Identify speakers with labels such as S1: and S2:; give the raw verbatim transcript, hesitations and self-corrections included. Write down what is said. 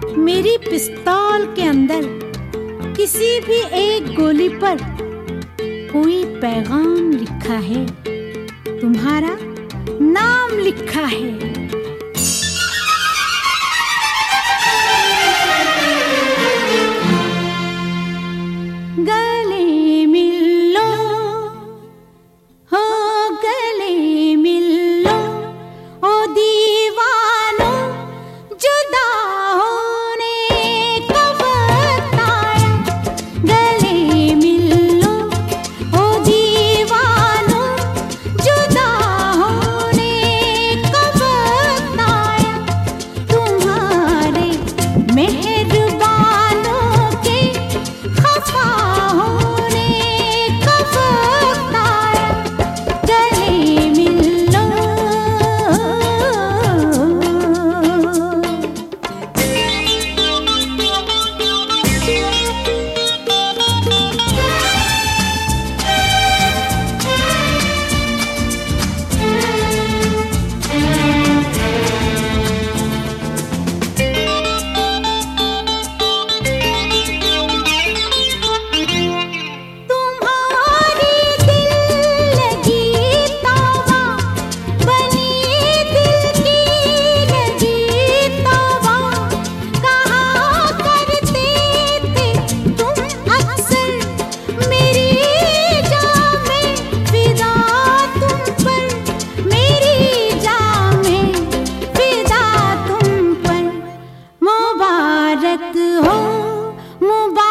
S1: मेरी पिस्तौल के अंदर किसी भी एक गोली पर कोई पैगाम लिखा है, तुम्हारा नाम लिखा है। गले मिल लो, हो गले मिल लो, ओ दीवानो, जुदा होने का वक्त आया। गले मिल लो, ओ दीवानो, जुदा होने का वक्त आया। तुम्हारे मेहरबानों के खफा होने का वक्त आया। गले मिल लो। तुम्हारी दिल लगी तौबा, बनी दिल की लगी तौबा। कहा करते थे तुम अक्सर, मेरी जान में फिदा तुम पर, मेरी जान में फिदा तुम पर। मुबारक हो, मुबारक